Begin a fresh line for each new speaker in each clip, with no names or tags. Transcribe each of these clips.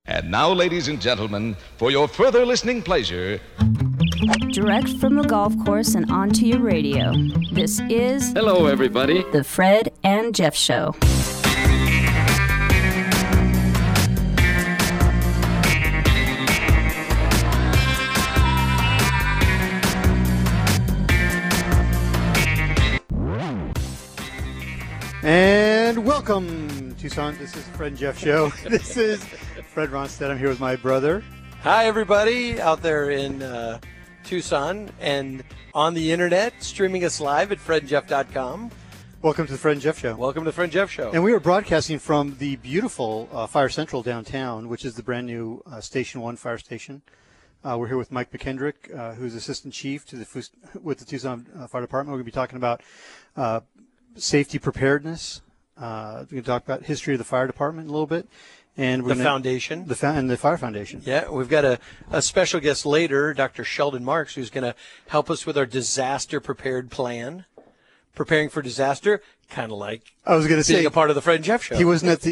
And now, ladies and gentlemen, for your further listening pleasure,
direct from the golf course and onto your radio, this is...
Hello, everybody.
The Fred and Jeff Show.
And welcome, Tucson. This is the Fred and Jeff Show. This is Fred Ronstadt. I'm here with my brother.
Hi, everybody out there in Tucson and on the internet, streaming us live at fredandjeff.com.
Welcome to the Fred and Jeff Show.
Welcome to the Fred and Jeff Show.
And we are broadcasting from the beautiful Fire Central downtown, which is the brand new Station 1 fire station. We're here with Mike McKendrick, who's Assistant Chief with the Tucson Fire Department. We're going to be talking about safety preparedness. We're going to talk about history of the fire department a little bit. And
the foundation.
And the Fire Foundation.
Yeah, we've got a special guest later, Dr. Sheldon Marks, who's going to help us with our disaster prepared plan. Preparing for disaster, kind of like
I was going to
being
say
a part of the Fred and Jeff Show.
He wasn't at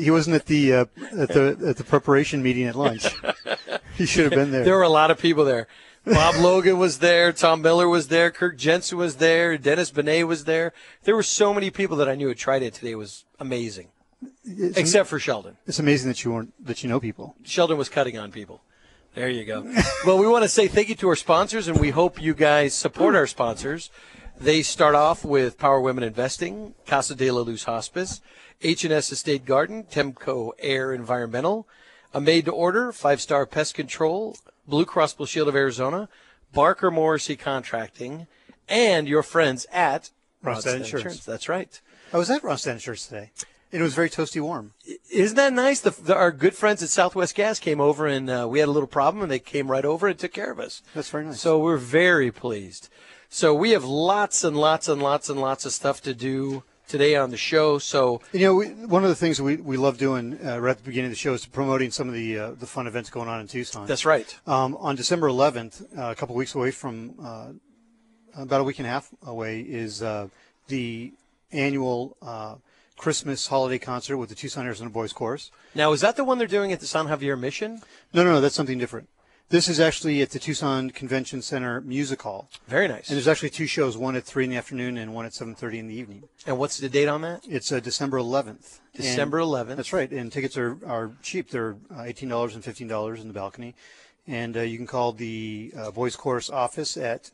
the preparation meeting at lunch. He should have been there.
There were a lot of people there. Bob Logan was there. Tom Miller was there. Kirk Jensen was there. Dennis Benet was there. There were so many people that I knew had tried it today. It was amazing. Except for Sheldon.
It's amazing that you know people.
Sheldon was cutting on people. There you go. Well, we want to say thank you to our sponsors, and we hope you guys support our sponsors. They start off with Power Women Investing, Casa de la Luz Hospice, H&S Estate Garden, Temco Air Environmental, A Made to Order, 5-Star Pest Control, Blue Cross Blue Shield of Arizona, Barker Morrissey Contracting, and your friends at
Ronstadt Insurance.
That's right.
I was at Ronstadt Insurance today, and it was very toasty warm.
Isn't that nice? Our good friends at Southwest Gas came over, and we had a little problem, and they came right over and took care of us.
That's very nice.
So we're very pleased. So we have lots and lots and lots and lots of stuff to do today on the show. So
one of the things we love doing right at the beginning of the show is promoting some of the fun events going on in Tucson.
That's right.
On December 11th, a couple weeks away from about a week and a half away, is the annual Christmas holiday concert with the Tucson Arizona Boys Chorus.
Now, is that the one they're doing at the San Javier Mission?
No, that's something different. This is actually at the Tucson Convention Center Music Hall.
Very nice.
And there's actually two shows, one at 3 in the afternoon and one at 7:30 in the evening.
And what's the date on that?
It's December 11th.
December 11th.
That's right. And tickets are cheap. They're $18 and $15 in the balcony. And you can call the Boys Chorus office at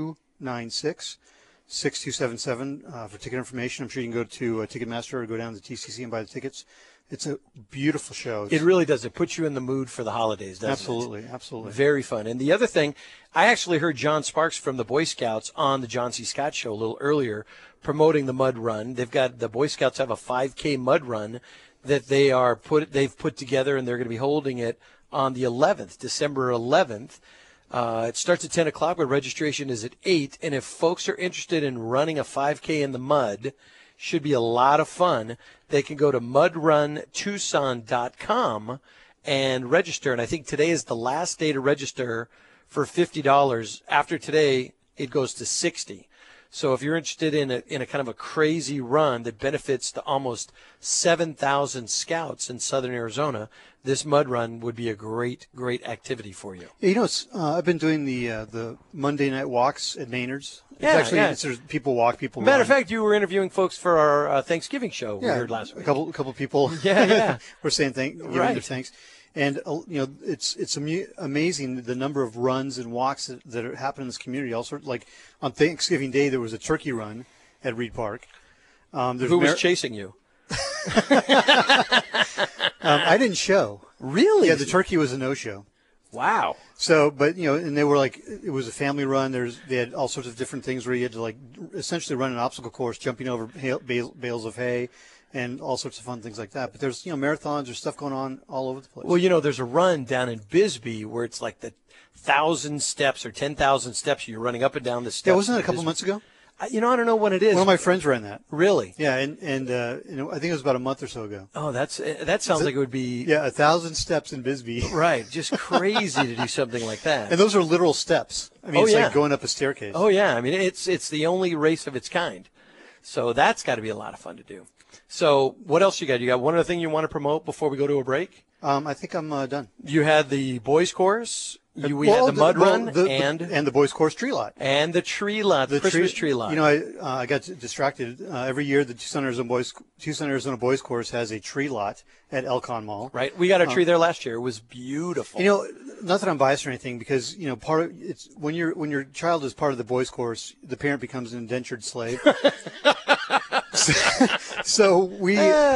296-6277 for ticket information. I'm sure you can go to Ticketmaster or go down to TCC and buy the tickets. It's a beautiful show.
It really does. It puts you in the mood for the holidays, doesn't
it? Absolutely.
Very fun. And the other thing, I actually heard John Sparks from the Boy Scouts on the John C. Scott Show a little earlier promoting the mud run. The Boy Scouts have a 5K mud run that they've put together, and they're going to be holding it on the 11th, December 11th. It starts at 10 o'clock, but registration is at 8. And if folks are interested in running a 5K in the mud, should be a lot of fun. They can go to mudruntucson.com and register. And I think today is the last day to register for $50. After today, it goes to $60. So if you're interested in a kind of a crazy run that benefits the almost 7,000 scouts in southern Arizona, this mud run would be a great, great activity for you.
Yeah, I've been doing the Monday night walks at Maynard's. It's people walk, people
Matter
run.
of fact, you were interviewing folks for our Thanksgiving show we heard last week.
A couple people were saying giving their thanks. And, it's amazing the number of runs and walks that happen in this community. Also, like on Thanksgiving Day, there was a turkey run at Reed Park.
Who was chasing you?
I didn't show.
Really?
Yeah, the turkey was a no-show.
Wow.
So, but, and they were like, it was a family run. They had all sorts of different things where you had to essentially run an obstacle course, jumping over bales of hay, and all sorts of fun things like that. But there's, marathons, there's stuff going on all over the place.
Well, there's a run down in Bisbee where it's like the 1,000 steps or 10,000 steps. You're running up and down the steps.
Yeah, wasn't it a couple months ago?
I don't know when it is.
One of my friends ran that.
Really?
Yeah, and I think it was about a month or so ago.
Oh, that sounds like it would be.
Yeah, 1,000 steps in Bisbee.
Right, just crazy to do something like that.
And those are literal steps. I mean, it's like going up a staircase.
Oh yeah, I mean it's the only race of its kind. So that's got to be a lot of fun to do. So what else you got? You got one other thing you want to promote before we go to a break?
I think I'm done.
You had the boys' course. We
Well,
had the mud run
and the boys' course tree lot.
and the tree lot, the Christmas tree lot.
You know, I got distracted. Every year, the Tucson, Arizona Boys Course has a tree lot at Elcon Mall.
Right. We got a tree there last year. It was beautiful.
You know, not that I'm biased or anything, because you know, it's when your child is part of the boys' course, the parent becomes an indentured slave. So we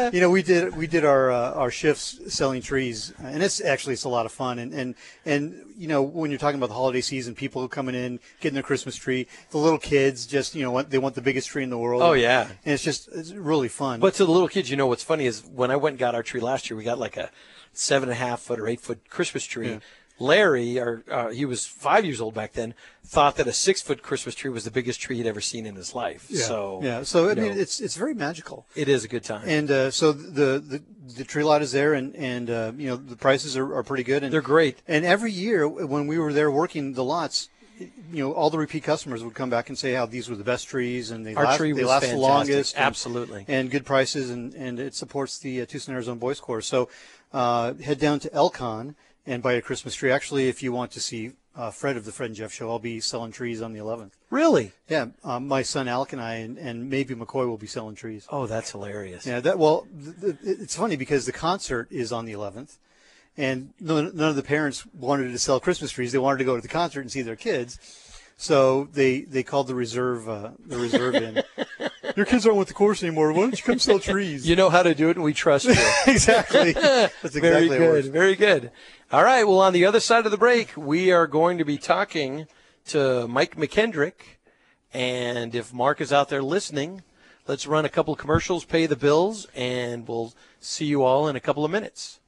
did our shifts selling trees, and it's a lot of fun. And you know, when you're talking about the holiday season, people coming in, getting their Christmas tree, the little kids just they want the biggest tree in the world.
Oh yeah,
and it's really fun.
But to the little kids, what's funny is when I went and got our tree last year, we got like a 7.5 foot or 8 foot Christmas tree.
Yeah.
Larry, he was 5 years old back then, thought that a 6 foot Christmas tree was the biggest tree he'd ever seen in his life.
Yeah.
So
So I mean, it's very magical.
It is a good time.
And so the tree lot is there, and the prices are pretty good. And
they're great.
And every year when we were there working the lots, all the repeat customers would come back and say how these were the best trees, and they last
fantastic.
the longest.
Absolutely.
And good prices, and it supports the Tucson, Arizona Boys Course. So head down to Elcon and buy a Christmas tree. Actually, if you want to see Fred of the Fred and Jeff Show, I'll be selling trees on the 11th.
Really?
Yeah, my son Alec and I and maybe McCoy will be selling trees.
Oh, that's hilarious.
Yeah, it's funny because the concert is on the 11th, and none of the parents wanted to sell Christmas trees. They wanted to go to the concert and see their kids, so they called the reserve in. Your kids aren't with the course anymore. Why don't you come sell trees?
You know how to do it, and we trust you.
Exactly. That's exactly
Very
how it
good.
works.
Very good. All right. Well, on the other side of the break, we are going to be talking to Mike McKendrick. And if Mark is out there listening, let's run a couple of commercials, pay the bills, and we'll see you all in a couple of minutes.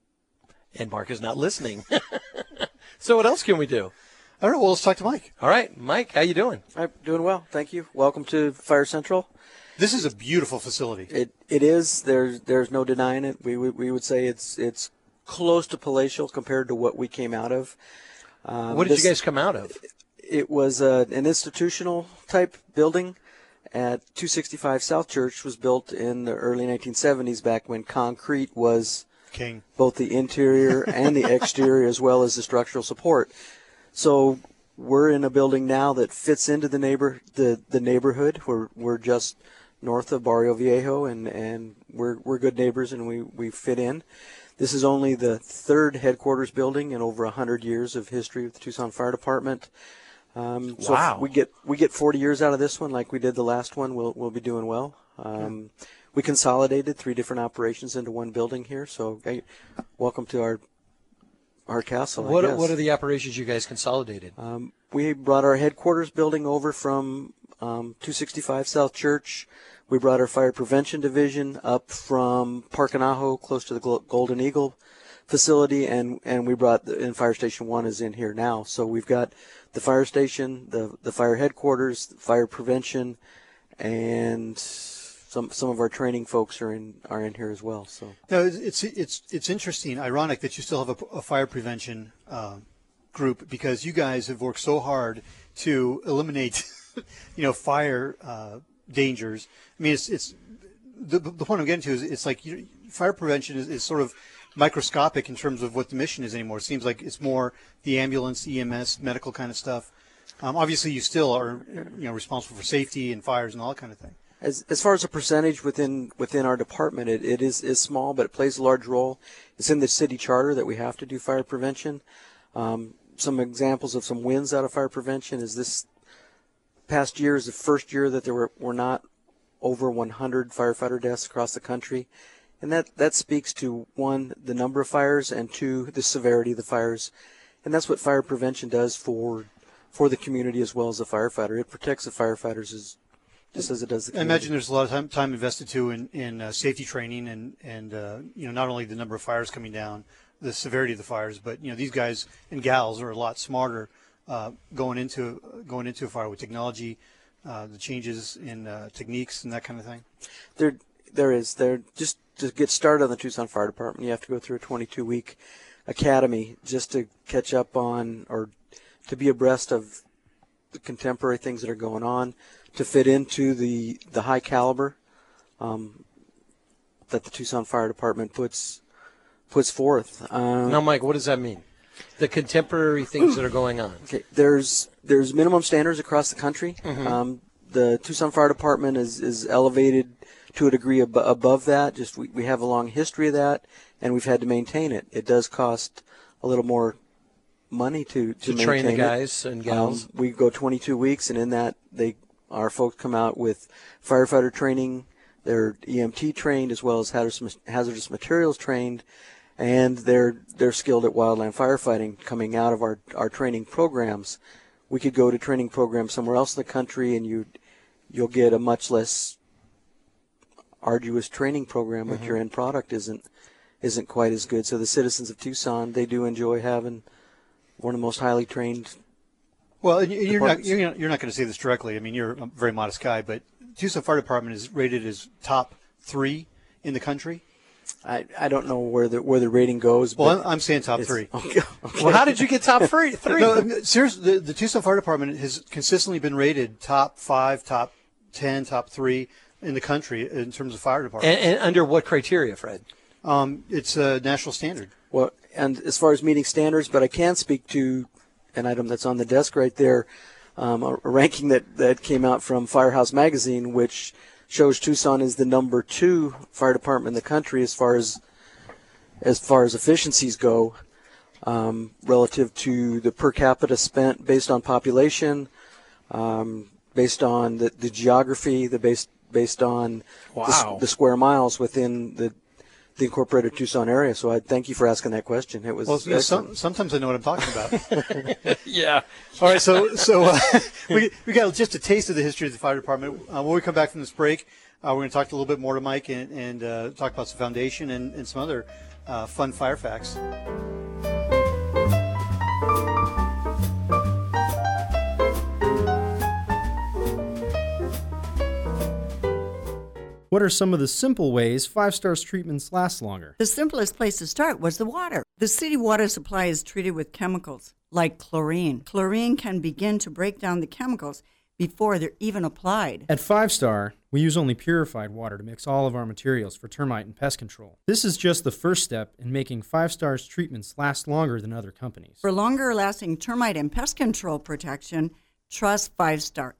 And Mark is not listening. So what else can we do?
All right. Well, let's talk to Mike.
All right. Mike, how you doing?
I'm doing well, thank you. Welcome to Fire Central.
This is a beautiful facility.
It is. There's no denying it. We would say it's close to palatial compared to what we came out of.
What did you guys come out of?
It was an institutional type building at 265 South Church. Was built in the early 1970s, back when concrete was
King.
Both the interior and the exterior, as well as the structural support. So we're in a building now that fits into the neighborhood. We're just north of Barrio Viejo, and we're good neighbors, and we fit in. This is only the third headquarters building in over 100 years of history of the Tucson Fire Department. So
wow.
If we get 40 years out of this one, like we did the last one, we'll be doing well. We consolidated 3 different operations into one building here. So welcome to our castle.
What are the operations you guys consolidated?
We brought our headquarters building over from 265 South Church. We brought our fire prevention division up from Park Anaho, close to the Golden Eagle facility, and we brought Fire Station 1 is in here now. So we've got the fire station, the fire headquarters, fire prevention, and some of our training folks are in here as well. So
no, it's interesting, ironic that you still have a fire prevention group, because you guys have worked so hard to eliminate fire dangers. I mean, it's the point I'm getting to is it's like fire prevention is sort of microscopic in terms of what the mission is anymore. It seems like it's more the ambulance, EMS, medical kind of stuff. Obviously, you still are responsible for safety and fires and all that kind of thing.
As far as a percentage within our department, it is small, but it plays a large role. It's in the city charter that we have to do fire prevention. Some examples of some wins out of fire prevention is this past year is the first year that there were not over 100 firefighter deaths across the country. And that speaks to, 1, the number of fires, and 2, the severity of the fires. And that's what fire prevention does for the community as well as the firefighter. It protects the firefighters just as it does the community.
I imagine there's a lot of time invested too in safety training and not only the number of fires coming down, the severity of the fires, but these guys and gals are a lot smarter going into a fire with technology, the changes in techniques and that kind of thing.
There is just to get started on the Tucson Fire Department, you have to go through a 22-week academy just to catch up on or to be abreast of the contemporary things that are going on, to fit into the high caliber that the Tucson Fire Department puts puts forth.
Now, Mike, what does that mean? The contemporary things that are going on.
Okay, there's minimum standards across the country. The Tucson Fire Department is elevated to a degree above that. Just we have a long history of that, and we've had to maintain it. It does cost a little more money to maintain
train the
it.
guys and gals.
We go 22 weeks, and in that our folks come out with firefighter training. They're EMT trained as well as hazardous materials trained, and they're skilled at wildland firefighting coming out of our training programs. We could go to training programs somewhere else in the country, and you'll get a much less arduous training program, but your end product isn't quite as good. So the citizens of Tucson, they do enjoy having one of the most highly trained.
Well, you're not going to say this directly. I mean, you're a very modest guy, but Tucson Fire Department is rated as top 3 in the country.
I don't know where the rating goes.
Well, I'm saying top 3.
Okay.
Well, how did you get top 3?
No, seriously, the Tucson Fire Department has consistently been rated top 5, top 10, top 3 in the country in terms of fire departments.
And under what criteria, Fred?
It's a national standard.
Well, and as far as meeting standards, but I can speak to an item that's on the desk right there, a ranking that came out from Firehouse Magazine, which shows Tucson is the number 2 fire department in the country as far as efficiencies go, relative to the per capita spent based on population, based on the geography, based on the square miles within the incorporated Tucson area. So I thank you for asking that question. It was
sometimes I know what I'm talking about.
Yeah.
All right, so we got just a taste of the history of the fire department. When we come back from this break, we're going to talk a little bit more to Mike and talk about some foundation and some other fun fire facts.
What are some of the simple ways 5-stars treatments last longer?
The simplest place to start was the water. The city water supply is treated with chemicals like chlorine. Chlorine can begin to break down the chemicals before they're even applied.
At 5-Star, we use only purified water to mix all of our materials for termite and pest control. This is just the first step in making 5-Star's treatments last longer than other companies.
For longer-lasting termite and pest control protection, trust 5-Star,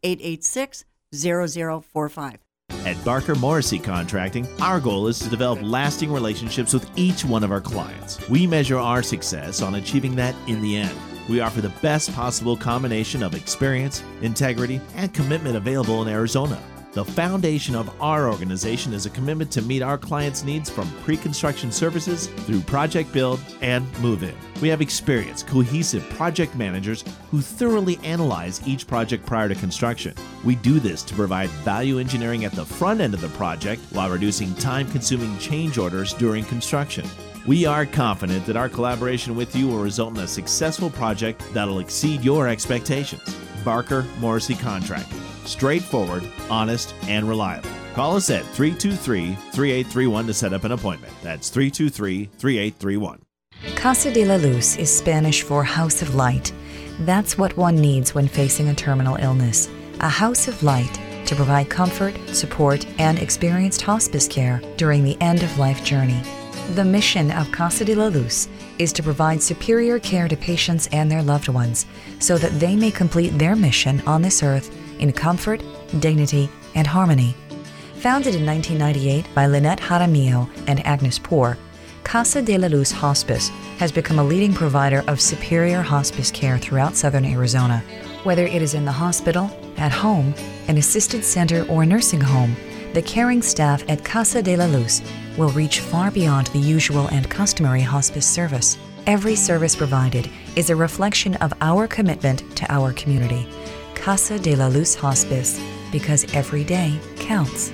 886-0045.
At Barker Morrissey Contracting, our goal is to develop lasting relationships with each one of our clients. We measure our success on achieving that in the end. We offer the best possible combination of experience, integrity, and commitment available in Arizona. The foundation of our organization is a commitment to meet our clients' needs from pre-construction services through project build and move-in. We have experienced, cohesive project managers who thoroughly analyze each project prior to construction. We do this to provide value engineering at the front end of the project while reducing time-consuming change orders during construction. We are confident that our collaboration with you will result in a successful project that'll exceed your expectations. Barker Morrissey Contracting. Straightforward, honest, and reliable. Call us at 323-3831 to set up an appointment. That's 323-3831.
Casa de la Luz is Spanish for House of Light. That's what one needs when facing a terminal illness. A house of light to provide comfort, support, and experienced hospice care during the end-of-life journey. The mission of Casa de la Luz is to provide superior care to patients and their loved ones so that they may complete their mission on this earth in comfort, dignity, and harmony. Founded in 1998 by Lynette Jaramillo and Agnes Poor, Casa de la Luz Hospice has become a leading provider of superior hospice care throughout southern Arizona. Whether it is in the hospital, at home, an assisted center, or nursing home, the caring staff at Casa de la Luz will reach far beyond the usual and customary hospice service. Every service provided is a reflection of our commitment to our community. Casa de la Luz Hospice, because every day counts.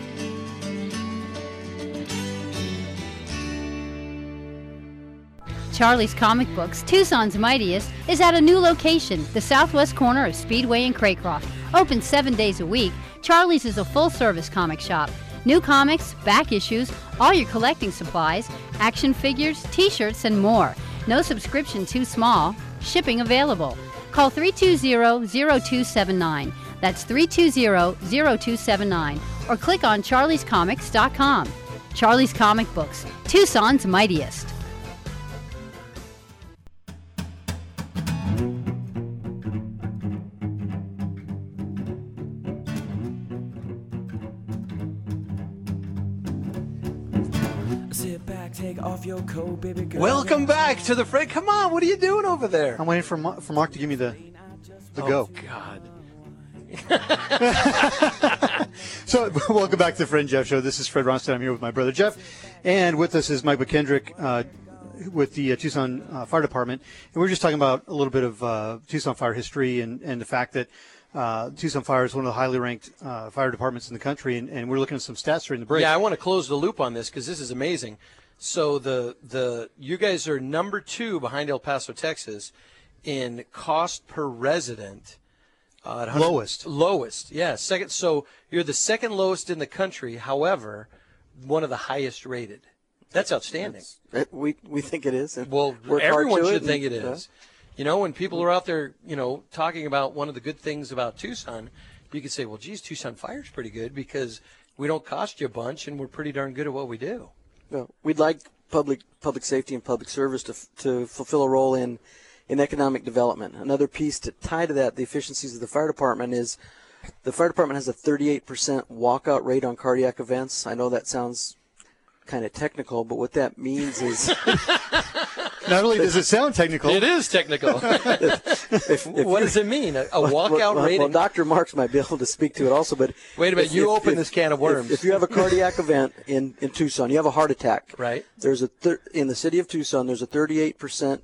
Charlie's Comic Books, Tucson's mightiest, is at a new location, the southwest corner of Speedway and Craycroft. Open 7 days a week, Charlie's is a full-service comic shop. New comics, back issues, all your collecting supplies, action figures, t-shirts, and more. No subscription too small. Shipping available. Call 320-0279. That's 320-0279. Or click on charliescomics.com. Charlie's Comic Books, Tucson's mightiest.
take off your coat, baby girl.
Welcome back to the Fred. Come on, what are you doing over there?
I'm waiting for Mark to give me the go.
God.
So, welcome back to the Fred and Jeff Show. This is Fred Ronstadt. I'm here with my brother Jeff, and with us is Mike McKendrick with the Tucson Fire Department. And we're just talking about a little bit of Tucson fire history and the fact that Tucson Fire is one of the highly ranked fire departments in the country, and we're looking at some stats during the break.
Yeah, I want to close the loop on this because this is amazing. So the you guys are number 2 behind El Paso, Texas, in cost per resident. Lowest, yeah. Second. So you're the second lowest in the country. However, one of the highest rated. That's outstanding.
We think it is. And
well, everyone should think it is. You know, when people are out there, talking about one of the good things about Tucson, you could say, well, geez, Tucson Fire's pretty good because we don't cost you a bunch and we're pretty darn good at what we do.
Well, we'd like public safety and public service to fulfill a role in economic development. Another piece to tie to that, the efficiencies of the fire department, is the fire department has a 38% walkout rate on cardiac events. I know that sounds kind of technical, but what that means is
not only does it sound technical,
it is technical. What does it mean? A walkout rate?
Well, Dr. Marks might be able to speak to it also, but
wait a minute, you open this can of worms.
If you have a cardiac event in Tucson, you have a heart attack.
Right.
There's in the city of Tucson, there's a 38%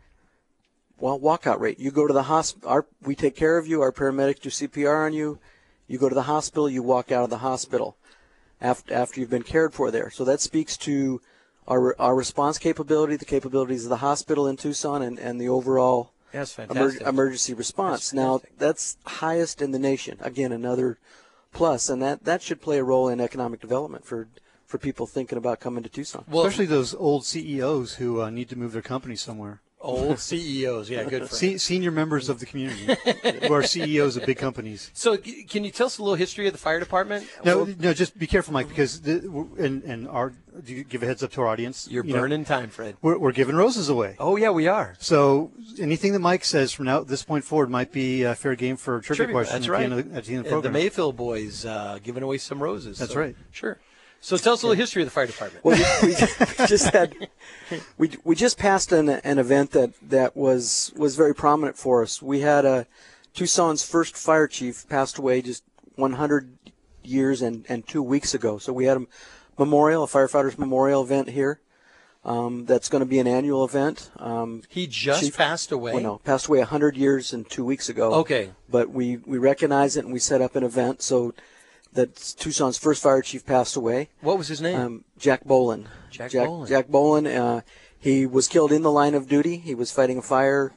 walkout rate. You go to the hospital, we take care of you, our paramedics do CPR on you. You go to the hospital, you walk out of the hospital after you've been cared for there. So that speaks to our response capability, the capabilities of the hospital in Tucson, and the overall emergency response. Now, that's highest in the nation. Again, another plus, and that should play a role in economic development for people thinking about coming to Tucson.
Well, especially those old CEOs who need to move their company somewhere.
Old CEOs, yeah, good for
senior members of the community who are CEOs of big companies.
So, can you tell us a little history of the fire department?
No, just be careful, Mike, because do you give a heads up to our audience?
You're burning time, Fred.
We're giving roses away.
Oh yeah, we are.
So anything that Mike says from this point forward might be fair game for a trivia question.
That's right.
At the end of the program.
The Mayfield boys giving away some roses.
That's right.
Sure. So tell us a little history of the fire department.
Well, we just passed an event that was very prominent for us. We had Tucson's first fire chief passed away just 100 years and 2 weeks ago. So we had a firefighters memorial event here. That's going to be an annual event.
He just passed away?
Well, no, passed away 100 years and 2 weeks ago.
Okay.
But we recognize it and we set up an event so that Tucson's first fire chief passed away.
What was his name?
Jack Bolin.
Jack Bolin.
Jack Bolin. He was killed in the line of duty. He was fighting a fire.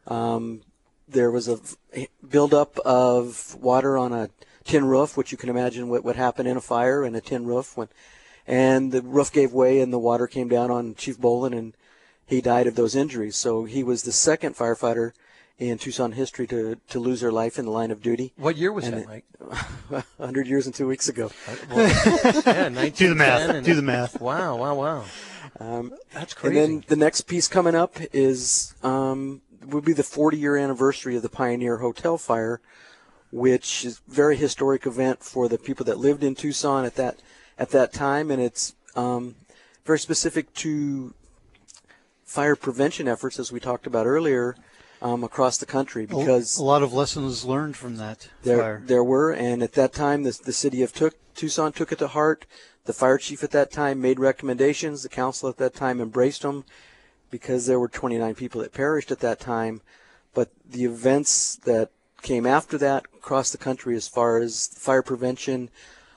There was a buildup of water on a tin roof, which you can imagine what would happen in a fire in a tin roof. And the roof gave way and the water came down on Chief Bolin, and he died of those injuries. So he was the second firefighter in Tucson history to lose their life in the line of duty.
What year was that, Mike?
100 years and 2 weeks ago.
Yeah, 1910.
Do the math.
Wow. That's crazy.
And then the next piece coming up is would be the 40-year anniversary of the Pioneer Hotel fire, which is a very historic event for the people that lived in Tucson at that time, and it's very specific to fire prevention efforts, as we talked about earlier, across the country, because
a lot of lessons learned from that fire.
There were, and at that time, the city of Tucson took it to heart. The fire chief at that time made recommendations. The council at that time embraced them, because there were 29 people that perished at that time. But the events that came after that across the country, as far as fire prevention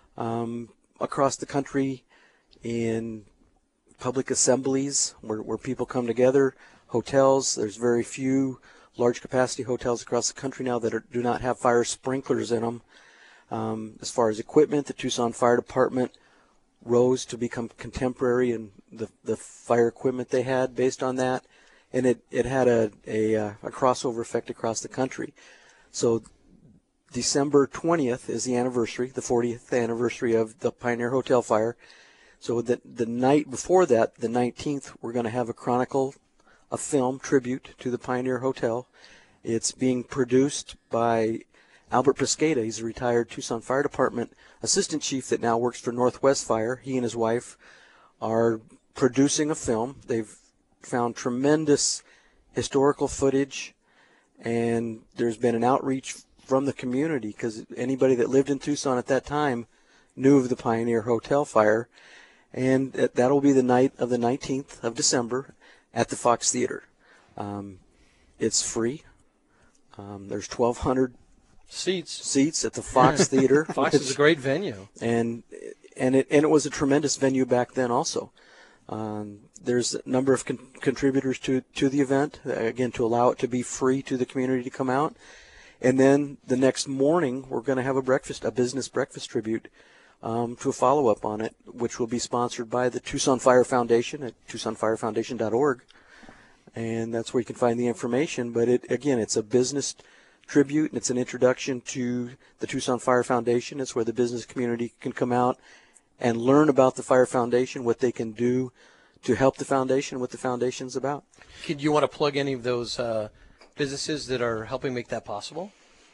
across the country, in public assemblies where people come together, hotels. There's very few large capacity hotels across the country now that do not have fire sprinklers in them. As far as equipment, the Tucson Fire Department rose to become contemporary in the fire equipment they had based on that, and it had a crossover effect across the country. So December 20th is the anniversary, the 40th anniversary of the Pioneer Hotel fire. So the night before that, the 19th, we're going to have a film tribute to the Pioneer Hotel. It's being produced by Albert Pesqueda. He's a retired Tucson Fire Department assistant chief that now works for Northwest Fire. He and his wife are producing a film. They've found tremendous historical footage, and there's been an outreach from the community because anybody that lived in Tucson at that time knew of the Pioneer Hotel fire, and that'll be the night of the 19th of December at the Fox Theater. It's free. There's 1,200 seats at the Fox Theater.
Fox is a great venue,
and it was a tremendous venue back then also. There's a number of contributors to the event, again, to allow it to be free to the community to come out. And then the next morning, we're going to have a business breakfast tribute to a follow-up on it, which will be sponsored by the Tucson Fire Foundation at TucsonFireFoundation.org. And that's where you can find the information. But it's a business tribute, and it's an introduction to the Tucson Fire Foundation. It's where the business community can come out and learn about the Fire Foundation, what they can do to help the foundation, what the foundation's about.
Could you want to plug any of those businesses that are helping make that possible?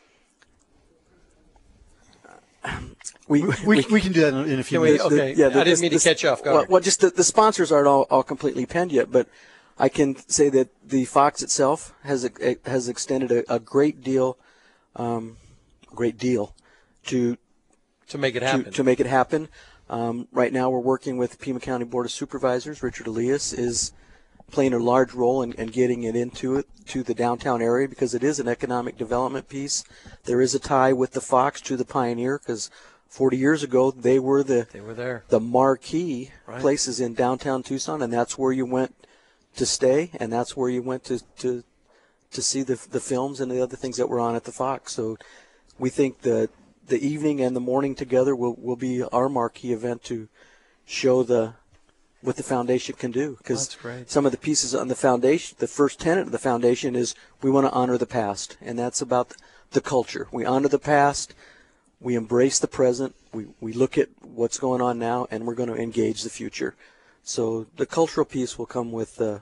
We can do that in a few minutes.
Okay. I didn't mean to catch you off guard.
Well, just the sponsors aren't all completely penned yet, but I can say that the Fox itself has extended a great deal to
make it happen.
To make it happen. Right now, we're working with the Pima County Board of Supervisors. Richard Elias is playing a large role in getting it to the downtown area because it is an economic development piece. There is a tie with the Fox to the Pioneer because 40 years ago they were
there.
The marquee places in downtown Tucson, and that's where you went to stay, and that's where you went to see the films and the other things that were on at the Fox. So we think the evening and the morning together will be our marquee event to show what the foundation can do. Because some of the pieces on the foundation, the first tenet of the foundation is we want to honor the past, and that's about the culture. We honor the past, we embrace the present, we look at what's going on now, and we're going to engage the future. So the cultural piece will come with the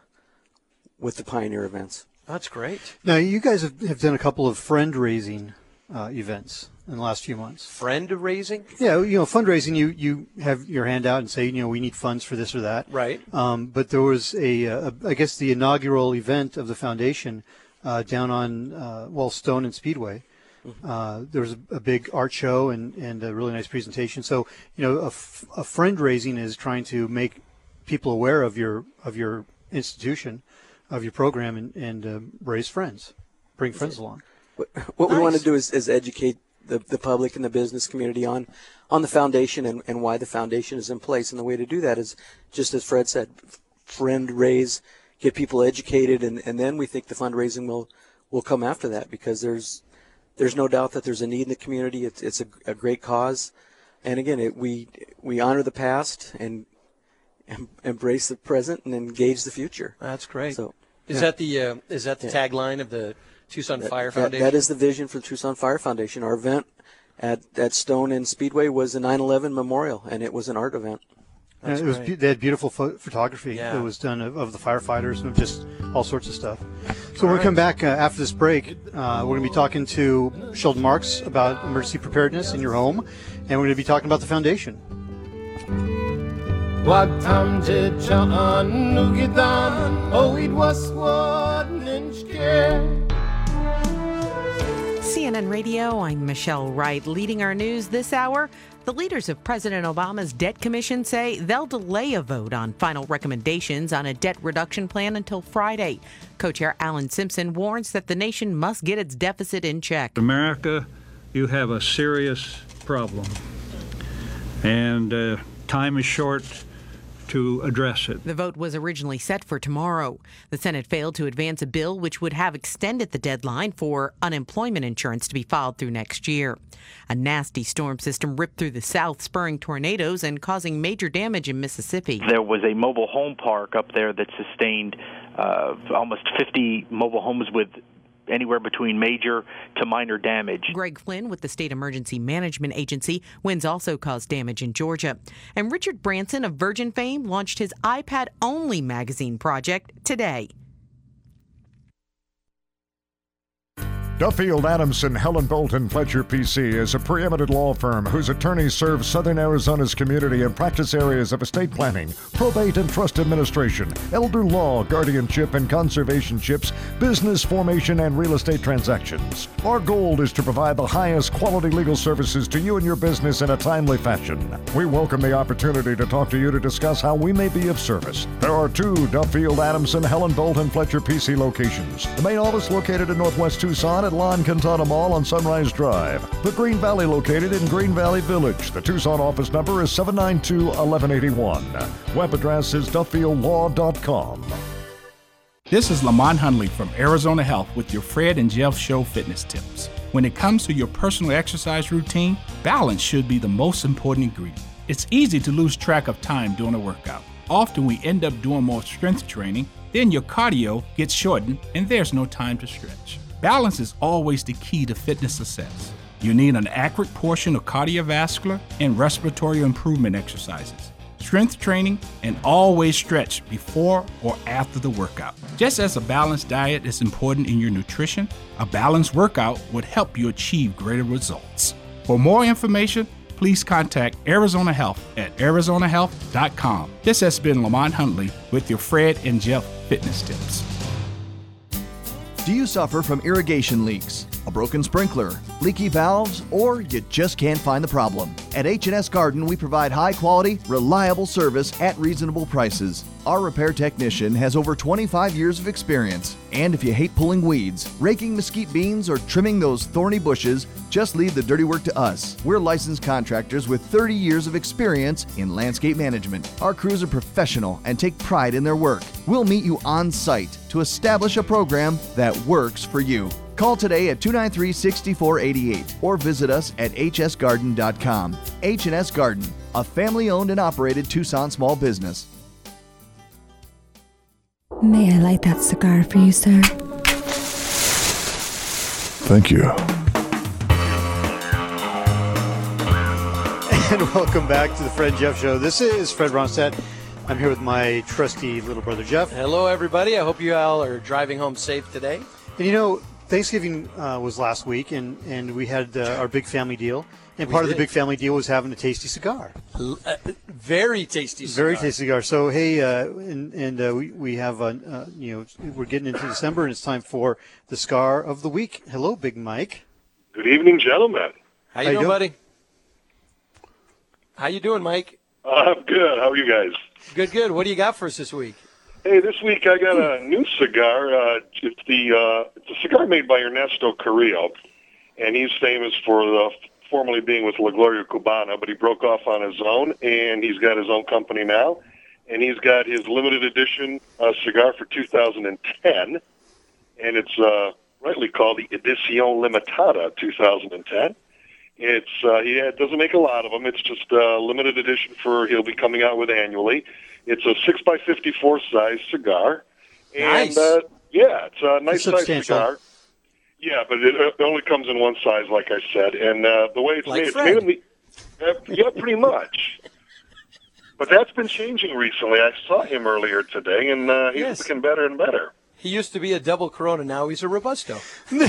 Pioneer events.
That's great.
Now, you guys have done a couple of friend-raising events in the last few months.
Friend raising?
Yeah, fundraising, you have your hand out and say, we need funds for this or that.
Right.
But there was I guess the inaugural event of the foundation down on, Stone and Speedway. There was a big art show and a really nice presentation. So, a friend raising is trying to make people aware of your institution, of your program, and raise friends, bring friends along.
What we want to do is educate the public and the business community on the foundation and why the foundation is in place. And the way to do that is, just as Fred said, friend raise, get people educated, and then we think the fundraising will come after that, because there's no doubt that there's a need in the community. It's a great cause. And again, we honor the past and embrace the present and engage the the
That's great.
So,
is that the tagline of the Tucson Fire Foundation?
That is the vision for the Tucson Fire Foundation. Our event at Stone and Speedway was a 9/11 memorial, and it was an art event.
They had beautiful photography that was done of the firefighters and just all sorts of stuff. So when we come back after this break, we're going to be talking to Sheldon Marks about emergency preparedness in your home, and we're going to be talking about the foundation.
CNN Radio, I'm Michelle Wright. Leading our news this hour, the leaders of President Obama's debt commission say they'll delay a vote on final recommendations on a debt reduction plan until Friday. Co-chair Alan Simpson warns that the nation must get its deficit in check.
America, you have a serious problem, and time is short to address it.
The vote was originally set for tomorrow. The Senate failed to advance a bill which would have extended the deadline for unemployment insurance to be filed through next year. A nasty storm system ripped through the South, spurring tornadoes and causing major damage in Mississippi.
There was a mobile home park up there that sustained almost 50 mobile homes with anywhere between major to minor damage.
Greg Flynn with the State Emergency Management Agency. Winds also caused damage in Georgia. And Richard Branson of Virgin fame launched his iPad-only magazine project today.
Duffield, Adamson, Helen Bolton, Fletcher, PC is a preeminent law firm whose attorneys serve Southern Arizona's community and practice areas of estate planning, probate and trust administration, elder law, guardianship and conservationships, business formation, and real estate transactions. Our goal is to provide the highest quality legal services to you and your business in a timely fashion. We welcome the opportunity to talk to you to discuss how we may be of service. There are 2 Duffield, Adamson, Helen Bolton, Fletcher, PC locations. The main office located in Northwest Tucson at Lon Quintana Mall on Sunrise Drive. The Green Valley located in Green Valley Village. The Tucson office number is 792-1181. Web address is DuffieldLaw.com.
This is Lamont Hundley from Arizona Health with your Fred and Jeff Show fitness tips. When it comes to your personal exercise routine, balance should be the most important ingredient. It's easy to lose track of time during a workout. Often we end up doing more strength training, then your cardio gets shortened and there's no time to stretch. Balance is always the key to fitness success. You need an accurate portion of cardiovascular and respiratory improvement exercises, strength training, and always stretch before or after the workout. Just as a balanced diet is important in your nutrition, a balanced workout would help you achieve greater results. For more information, please contact Arizona Health at arizonahealth.com. This has been Lamont Huntley with your Fred and Jeff fitness tips.
Do you suffer from irrigation leaks, a broken sprinkler, leaky valves, or you just can't find the problem? At H&S Garden, we provide high-quality, reliable service at reasonable prices. Our repair technician has over 25 years of experience. And if you hate pulling weeds, raking mesquite beans, or trimming those thorny bushes, just leave the dirty work to us. We're licensed contractors with 30 years of experience in landscape management. Our crews are professional and take pride in their work. We'll meet you on site to establish a program that works for you. Call today at 293-6488 or visit us at hsgarden.com. H&S Garden, a family-owned and operated Tucson small business.
May I light that cigar for you, sir?
Thank you.
And welcome back to the Fred and Jeff Show. This is Fred Ronstadt. I'm here with my trusty little brother, Jeff.
Hello, everybody. I hope you all are driving home safe today.
And you know, Thanksgiving was last week, and we had our big family deal. And part of the big family deal was having a tasty cigar.
Very tasty cigar.
Very tasty cigar. So, hey, we have, we're getting into December, and it's time for the cigar of the week. Hello, Big Mike.
Good evening, gentlemen.
How you doing, buddy? How you doing, Mike?
I'm good. How are you guys?
Good. What do you got for us this week?
Hey, this week I got a new cigar. It's a cigar made by Ernesto Carrillo, and he's famous for formerly being with La Gloria Cubana, but he broke off on his own, and he's got his own company now, and he's got his limited edition cigar for 2010, and it's rightly called the Edición Limitada 2010. It's he doesn't make a lot of them. It's just a limited edition he'll be coming out with annually. It's a 6x54 size cigar, and
nice.
It's a nice size cigar. Yeah, but it only comes in one size, like I said, and the way it's made, yeah, pretty much. But that's been changing recently. I saw him earlier today, and he's looking better and better.
He used to be a double Corona. Now he's a Robusto.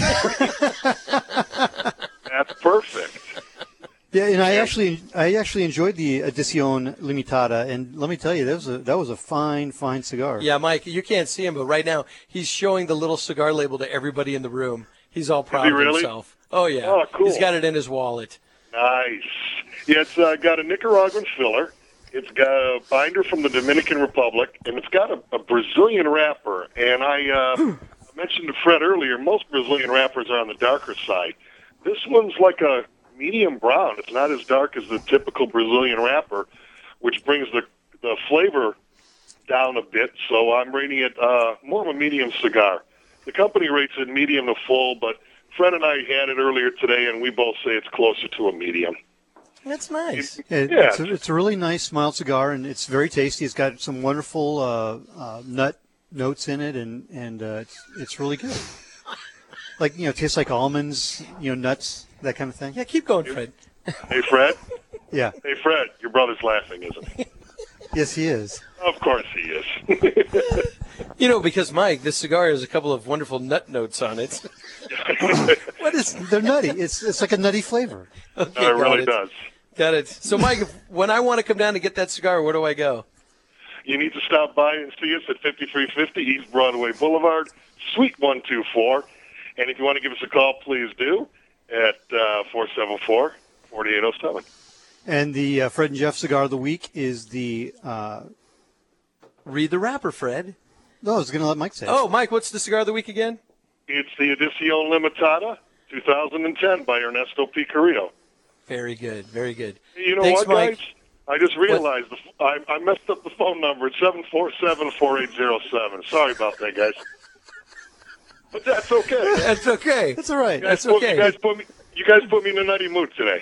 That's perfect.
Yeah, and I actually enjoyed the Edición Limitada, and let me tell you, that was a fine cigar.
Yeah, Mike, you can't see him, but right now he's showing the little cigar label to everybody in the room. He's all proud of himself. Oh, yeah.
Oh, cool.
He's got it in his wallet.
Nice. Yeah, it's got a Nicaraguan filler. It's got a binder from the Dominican Republic, and it's got a Brazilian wrapper. And I mentioned to Fred earlier, most Brazilian wrappers are on the darker side. This one's like a medium brown. It's not as dark as the typical Brazilian wrapper, which brings the flavor down a bit. So I'm rating it more of a medium cigar. The company rates it medium to full, but Fred and I had it earlier today, and we both say it's closer to a medium.
That's nice.
It's a really nice, mild cigar, and it's very tasty. It's got some wonderful nut notes in it, and it's really good. Like, it tastes like almonds, nuts, that kind of thing.
Yeah, keep going, Fred.
Hey, Fred?
Yeah.
Hey, Fred, your brother's laughing, isn't he?
Yes, he is.
Of course he is.
You know, because, Mike, this cigar has a couple of wonderful nut notes on it.
What is? They're nutty. It's like a nutty flavor.
Okay,
it really does.
Got it. So, Mike, when I want to come down to get that cigar, where do I go?
You need to stop by and see us at 5350 East Broadway Boulevard, Suite 124. And if you want to give us a call, please do at 474-4807.
And the Fred and Jeff Cigar of the Week is the...
Read the wrapper, Fred.
No, I was going to let Mike say it.
Oh, Mike, what's the cigar of the week again?
It's the Edición Limitada 2010 by Ernesto P. Carrillo.
Very good, very good.
You know
Thanks,
what, guys?
Mike.
I just realized I messed up the phone number. It's 747-4807. Sorry about that, guys. But that's okay.
That's okay.
That's all right.
That's okay.
You guys put me in a nutty mood today.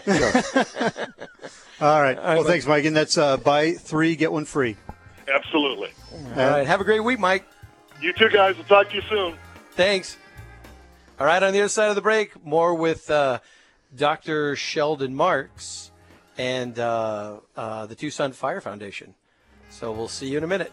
All right. Well, thanks, Mike. And that's buy 3, get 1 free.
Absolutely.
All right. Have a great week, Mike.
You too, guys. We'll talk to you soon.
Thanks. All right. On the other side of the break, more with Dr. Sheldon Marks and the Tucson Fire Foundation. So we'll see you in a minute.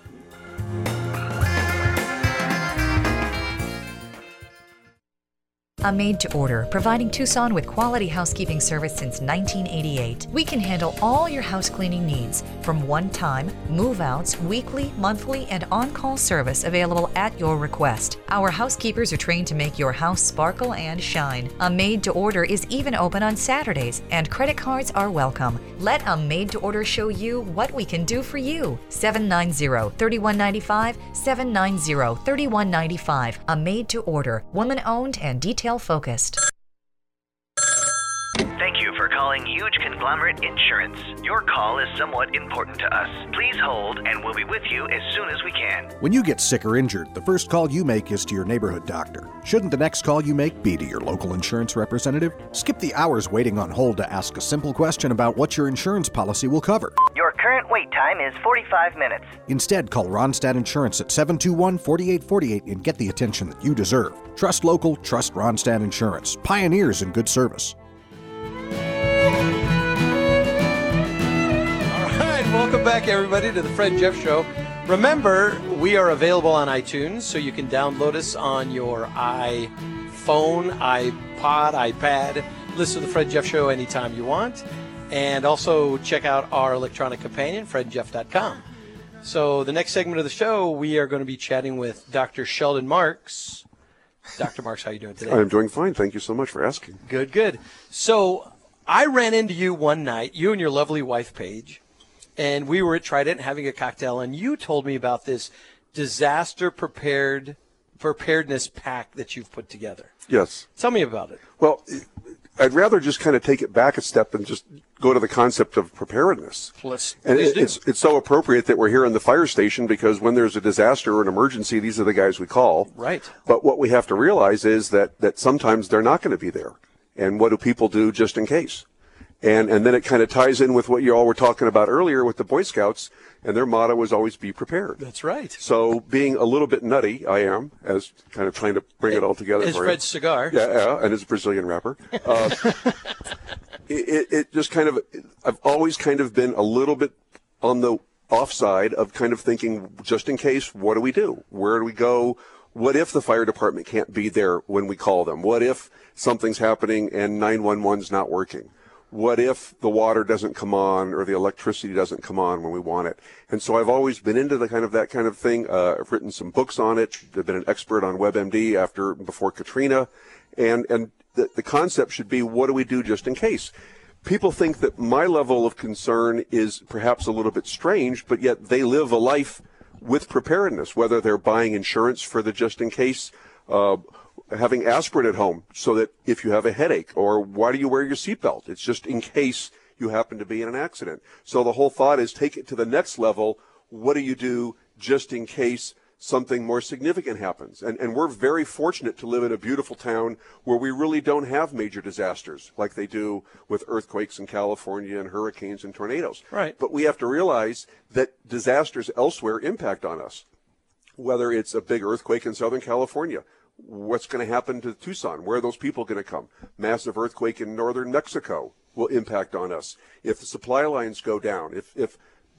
A Made to Order, providing Tucson with quality housekeeping service since 1988. We can handle all your house cleaning needs, from one-time, move-outs, weekly, monthly, and on-call service available at your request. Our housekeepers are trained to make your house sparkle and shine. A Made to Order is even open on Saturdays, and credit cards are welcome. Let A Made to Order show you what we can do for you. 790-3195, 790-3195. A Made to Order, woman-owned and detail focused.
Thank you for calling Huge Conglomerate Insurance. Your call is somewhat important to us. Please hold, and we'll be with you as soon as we can.
When you get sick or injured, the first call you make is to your neighborhood doctor. Shouldn't the next call you make be to your local insurance representative? Skip the hours waiting on hold to ask a simple question about what your insurance policy will cover.
Your current wait time is 45 minutes.
Instead, call Ronstadt Insurance at 721-4848 and get the attention that you deserve. Trust local, trust Ronstadt Insurance. Pioneers in good service.
Welcome back, everybody, to the Fred and Jeff Show. Remember, we are available on iTunes, so you can download us on your iPhone, iPod, iPad. Listen to the Fred and Jeff Show anytime you want. And also check out our electronic companion, fredandjeff.com. So the next segment of the show, we are going to be chatting with Dr. Sheldon Marks. Dr. Marks, how are you doing today?
I'm doing fine. Thank you so much for asking.
Good, good. So I ran into you one night, you and your lovely wife, Paige, and we were at Trident having a cocktail, and you told me about this disaster preparedness pack that you've put together.
Yes.
Tell me about it.
Well, I'd rather just kind of take it back a step and just go to the concept of preparedness. It's so appropriate that we're here in the fire station, because when there's a disaster or an emergency, these are the guys we call.
Right.
But what we have to realize is that sometimes they're not going to be there. And what do people do just in case? And then it kind of ties in with what you all were talking about earlier with the Boy Scouts, and their motto is always be prepared.
That's right.
So being a little bit nutty, I am, as kind of trying to bring it all together.
As
for
Fred's cigar.
Yeah, and his Brazilian wrapper. It just kind of, I've always kind of been a little bit on the offside of kind of thinking, just in case, what do we do? Where do we go? What if the fire department can't be there when we call them? What if something's happening and 911's not working? What if the water doesn't come on or the electricity doesn't come on when we want it? And so I've always been into that kind of thing. I've written some books on it. I've been an expert on WebMD before Katrina. And the concept should be, what do we do just in case? People think that my level of concern is perhaps a little bit strange, but yet they live a life with preparedness, whether they're buying insurance for the just in case, having aspirin at home so that if you have a headache, or why do you wear your seatbelt? It's just in case you happen to be in an accident. So the whole thought is take it to the next level. What do you do just in case something more significant happens? And we're very fortunate to live in a beautiful town where we really don't have major disasters like they do with earthquakes in California and hurricanes and tornadoes.
Right.
But we have to realize that disasters elsewhere impact on us, whether it's a big earthquake in Southern California. What's going to happen to Tucson? Where are those people going to come? Massive earthquake in northern Mexico will impact on us. If the supply lines go down, if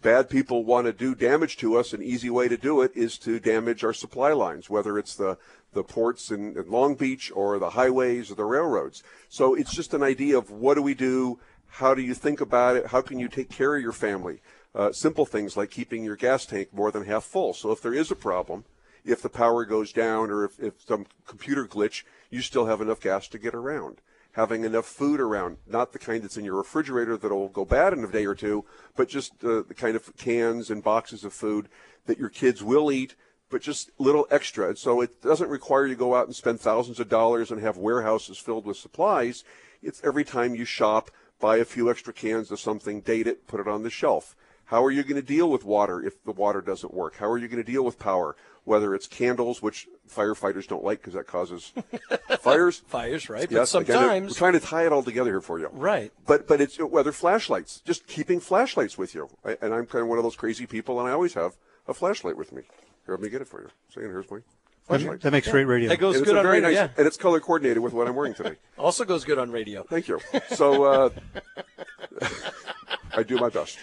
bad people want to do damage to us, an easy way to do it is to damage our supply lines, whether it's the ports in Long Beach or the highways or the railroads. So it's just an idea of what do we do? How do you think about it? How can you take care of your family? Simple things like keeping your gas tank more than half full. So if there is a problem, if the power goes down or if some computer glitch, you still have enough gas to get around. Having enough food around, not the kind that's in your refrigerator that'll go bad in a day or two, but just the kind of cans and boxes of food that your kids will eat, but just little extra. And so it doesn't require you to go out and spend thousands of dollars and have warehouses filled with supplies. It's every time you shop, buy a few extra cans of something, date it, put it on the shelf. How are you going to deal with water if the water doesn't work? How are you going to deal with power? Whether it's candles, which firefighters don't like because that causes fires.
Fires, right?
Yes,
but sometimes
again, we're trying to tie it all together here for you.
Right.
But it's whether flashlights, just keeping flashlights with you. And I'm kind of one of those crazy people, and I always have a flashlight with me. Here, let me get it for you. See, here's my flashlight.
That makes great radio.
That goes
and
good
it's
on
very
radio.
nice, and it's color coordinated with what I'm wearing today.
Also goes good on radio.
Thank you. So I do my best.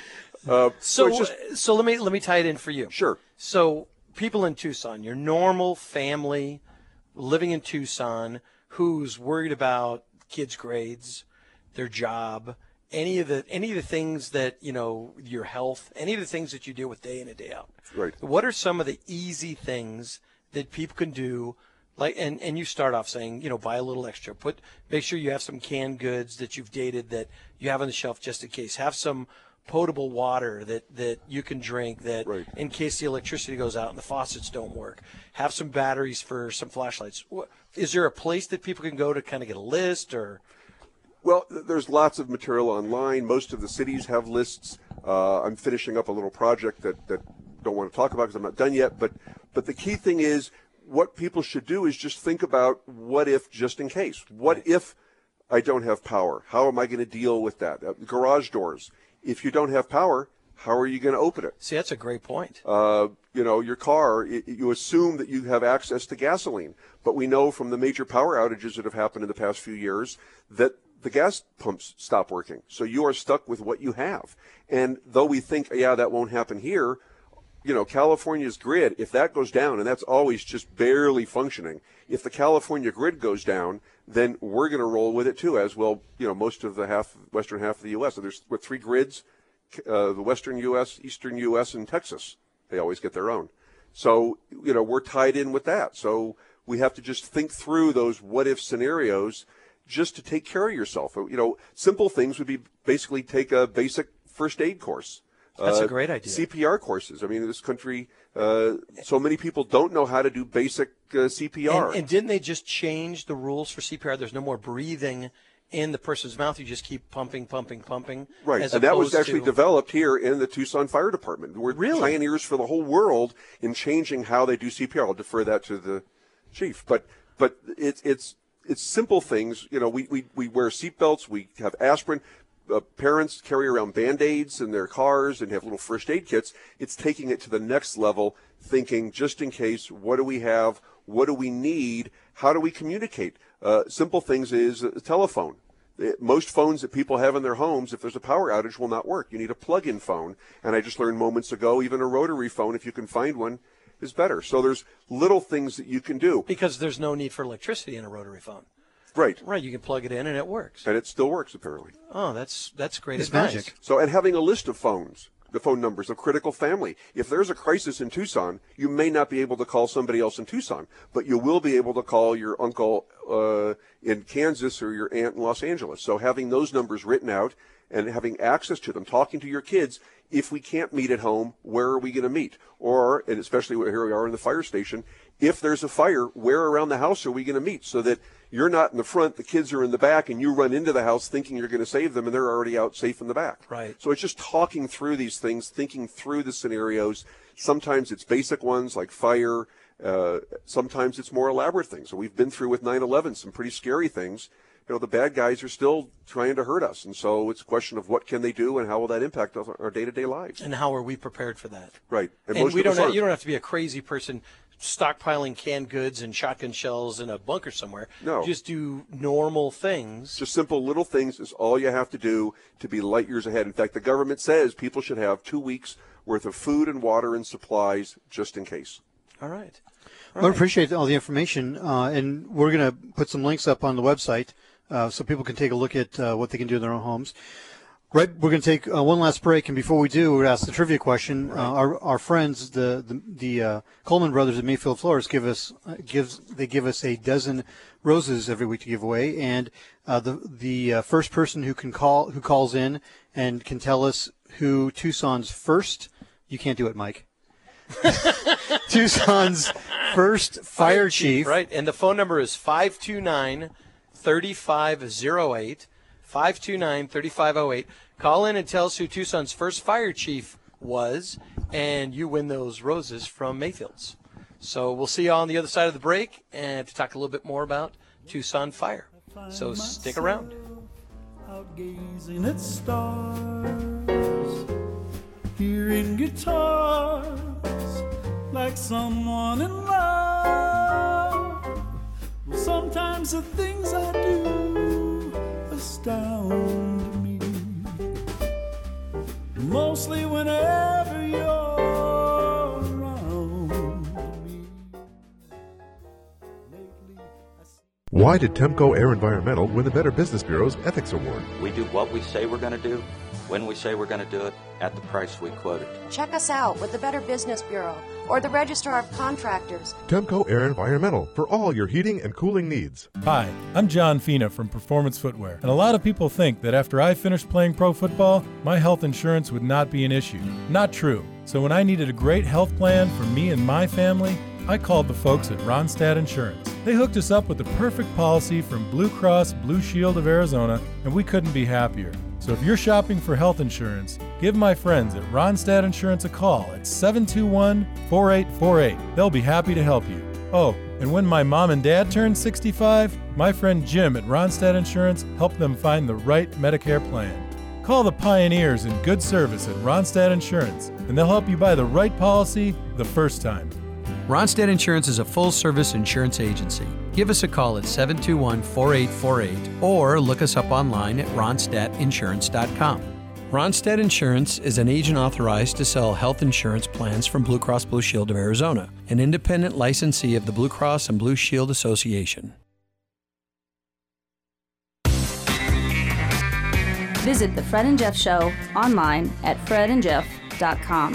So
it's just,
let me tie it in for you.
Sure.
So people in Tucson, your normal family living in Tucson, who's worried about kids' grades, their job, any of the things that, you know, your health, any of the things that you deal with day in and day out.
Right.
What are some of the easy things that people can do? Like, and you start off saying, you know, buy a little extra. Make sure you have some canned goods that you've dated that you have on the shelf just in case. Have some potable water that you can drink that in case the electricity goes out and the faucets don't work. Have some batteries for some flashlights. Is there a place that people can go to kind of get a list or?
Well, there's lots of material online. Most of the cities have lists. I'm finishing up a little project that don't want to talk about because I'm not done yet. But the key thing is what people should do is just think about what if just in case. What if I don't have power? How am I going to deal with that? Garage doors. If you don't have power, how are you going to open it?
See, that's a great point.
You know, your car, you assume that you have access to gasoline. But we know from the major power outages that have happened in the past few years that the gas pumps stop working. So you are stuck with what you have. And though we think, yeah, that won't happen here, you know, California's grid, if that goes down, and that's always just barely functioning, if the California grid goes down, then we're going to roll with it too, as well, you know, most of the western half of the U.S. So there's three grids, the western U.S., eastern U.S., and Texas. They always get their own. So, you know, we're tied in with that. So we have to just think through those what-if scenarios just to take care of yourself. You know, simple things would be basically take a basic first aid course.
That's a great idea.
CPR courses. I mean, in this country, so many people don't know how to do basic CPR.
And didn't they just change the rules for CPR? There's no more breathing in the person's mouth. You just keep pumping.
Right, and that was actually developed here in the Tucson Fire Department. We're pioneers for the whole world in changing how they do CPR. I'll defer that to the chief. But it's simple things. You know, we wear seatbelts. We have aspirin. Parents carry around Band-Aids in their cars and have little first aid kits. It's taking it to the next level, thinking just in case, what do we have? What do we need? How do we communicate? Simple things is a telephone. Most phones that people have in their homes, if there's a power outage, will not work. You need a plug-in phone. And I just learned moments ago, even a rotary phone, if you can find one, is better. So there's little things that you can do.
Because there's no need for electricity in a rotary phone.
Right.
Right, you can plug it in and it works.
And it still works, apparently.
Oh, that's great
It's
advice.
magic. So, and having a list of phones, the phone numbers of critical family. If there's a crisis in Tucson, you may not be able to call somebody else in Tucson, but you will be able to call your uncle in Kansas or your aunt in Los Angeles. So having those numbers written out and having access to them, talking to your kids, if we can't meet at home, where are we going to meet? Or, and especially here we are in the fire station, if there's a fire, where around the house are we going to meet? So that you're not in the front, the kids are in the back, and you run into the house thinking you're going to save them, and they're already out safe in the back.
Right.
So it's just talking through these things, thinking through the scenarios. Sometimes it's basic ones like fire. Sometimes it's more elaborate things. So we've been through with 9/11 some pretty scary things. You know, the bad guys are still trying to hurt us. And so it's a question of what can they do and how will that impact our day-to-day lives.
And how are we prepared for that?
Right.
And
most
you
of us aren't.
don't have to be a crazy person stockpiling canned goods and shotgun shells in a bunker somewhere.
No.
Just do normal things.
Just simple little things is all you have to do to be light years ahead. In fact, the government says people should have 2 weeks worth of food and water and supplies just in case.
All right.
Well, I appreciate all the information, and we're going to put some links up on the website so people can take a look at what they can do in their own homes. Right, we're going to take one last break, and before we do, we're going to ask the trivia question. Right. Our friends, the Coleman brothers at Mayfield Florist, give us a dozen roses every week to give away, and the first person who calls in and can tell us who Tucson's first, you can't do it, Mike. Tucson's first fire chief.
Right, and the phone number is 529-3508. 529-3508. Call in and tell us who Tucson's first fire chief was, and you win those roses from Mayfield's. So we'll see you on the other side of the break and to talk a little bit more about Tucson Fire. So stick around.
Out gazing at stars, hearing guitars like someone in love. Well, sometimes the things I do astound me, mostly whenever you're around me.
Why did Temco Air Environmental win the Better Business Bureau's Ethics Award?
We do what we say we're going to do, when we say we're going to do it, at the price we quoted.
Check us out with the Better Business Bureau or the Registrar of Contractors.
Temco Air Environmental for all your heating and cooling needs.
Hi, I'm John Fina from Performance Footwear, and a lot of people think that after I finished playing pro football, my health insurance would not be an issue. Not true. So when I needed a great health plan for me and my family, I called the folks at Ronstadt Insurance. They hooked us up with the perfect policy from Blue Cross Blue Shield of Arizona, and we couldn't be happier. So if you're shopping for health insurance, give my friends at Ronstadt Insurance a call at 721-4848. They'll be happy to help you. Oh, and when my mom and dad turned 65, my friend Jim at Ronstadt Insurance helped them find the right Medicare plan. Call the pioneers in good service at Ronstadt Insurance, and they'll help you buy the right policy the first time.
Ronstadt Insurance is a full-service insurance agency. Give us a call at 721-4848 or look us up online at ronstadtinsurance.com. Ronstadt Insurance is an agent authorized to sell health insurance plans from Blue Cross Blue Shield of Arizona, an independent licensee of the Blue Cross and Blue Shield Association.
Visit The Fred and Jeff Show online at fredandjeff.com.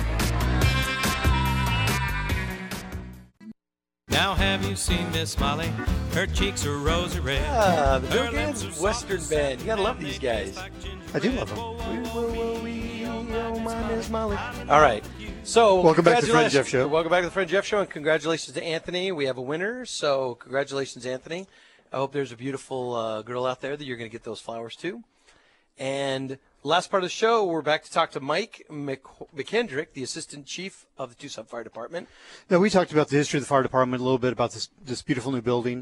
Now have you seen Miss Molly? Her cheeks are rosy red.
The Bill Gaines Western Band. You gotta love these guys.
I do love them.
All right. So
welcome back to the Fred and Jeff Show.
Welcome back to the Fred and Jeff Show, and congratulations to Anthony. We have a winner, so congratulations, Anthony. I hope there's a beautiful girl out there that you're going to get those flowers to. And last part of the show, we're back to talk to Mike McKendrick, the Assistant Chief of the Tucson Fire Department.
Now, we talked about the history of the fire department, a little bit about this beautiful new building.